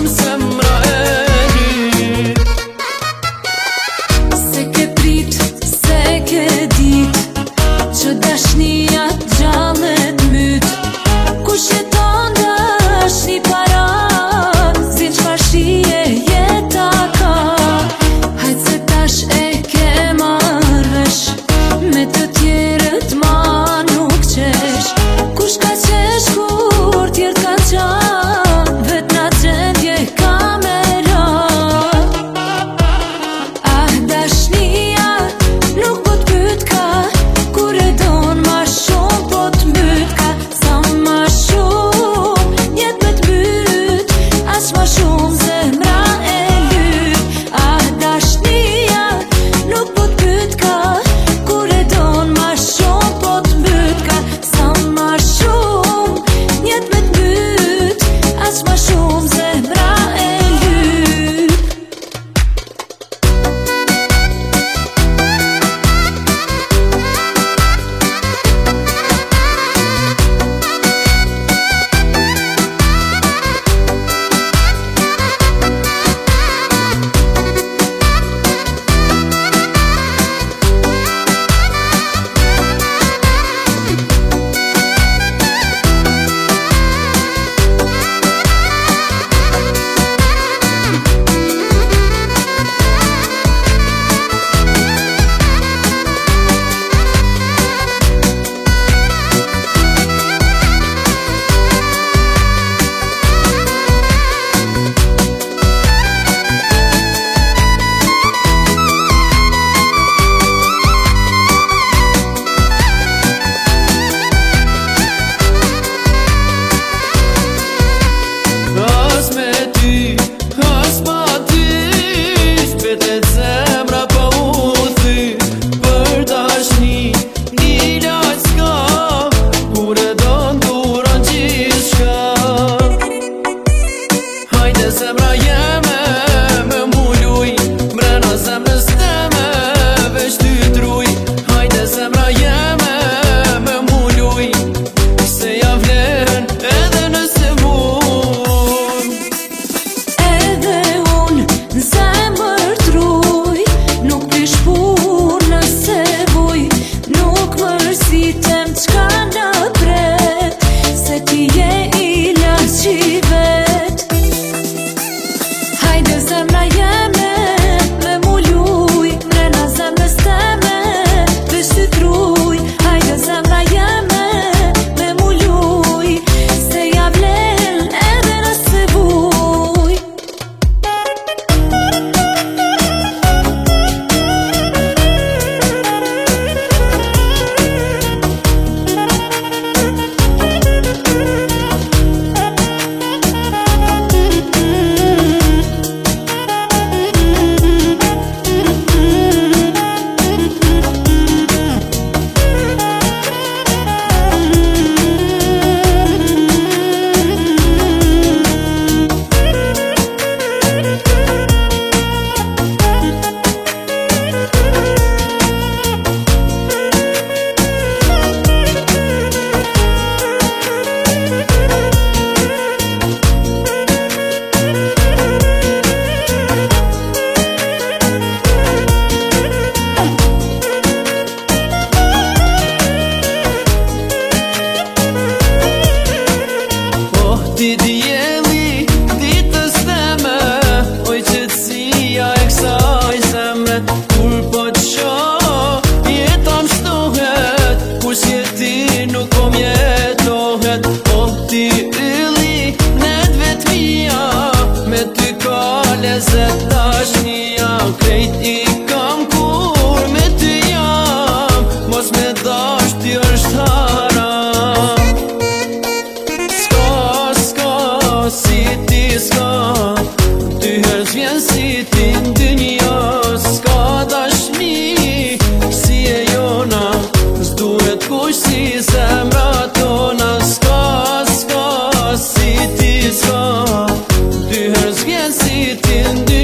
zemra e ly. Se ke prit, se ke dit që dashnia gjallet myt. Kush jeton dashni para, zin çfarë shije jeta ka. Hajt se tash e ke marrë vesh, me të tjerët ma nuk qesh. Kush ka qesh kur tjerët ka qanë, vet na gjendje kamera. Ah, dashnia nuk po t'pyet ka, kur e don ma shumë po t'mbyt ka. Sa ma shumë jet me t'mbyt, as ma shumë zemra e lyt. Ah, dashnia nuk po t'pyet ka, kur e don ma shumë po t'mbyt ka. Sa ma shumë jet me t'mbyt, as ma shumë zemra e lyt. As me ty, as pa ty, shpetet zemra pa u thy. Për dashni, ilaq s'ka, kur e don duron gjithçka. Hajde zemra jeme, me mu luj, mrena zemrës teme, veç ty truj. Hajde zemra jeme, me mu luj, se ja vlen edhe nëse mun. Edhe unë në zemër truj, nuk pish pur nëse vuj. Nuk mërzitem qka në pret, se ti je ilaç i vet. Hajde zemra jeme, me mu luj, mrena zemrës teme, veç ty truj. Hajde zemra jeme, me mu luj, se ja vlen edhe nëse vuj. Ti djeli, ditës teme, oj qëtësia e kësaj zemre. Kur po t'shoh, jeta m'shtohet, kush je ti nuk po mjetohet. Ti ylli, net vetmia, me ty ka lezet dashnia. Krejt i kam kur me ty jam, mos me dash ti është haram. Si ti s'ka, dy herës vjen si ti n'dynja. S'ka dashni, si e jona, s'duhet kush si zemra tona. S'ka, si ti s'ka, dy herës vjen si ti n'dynja.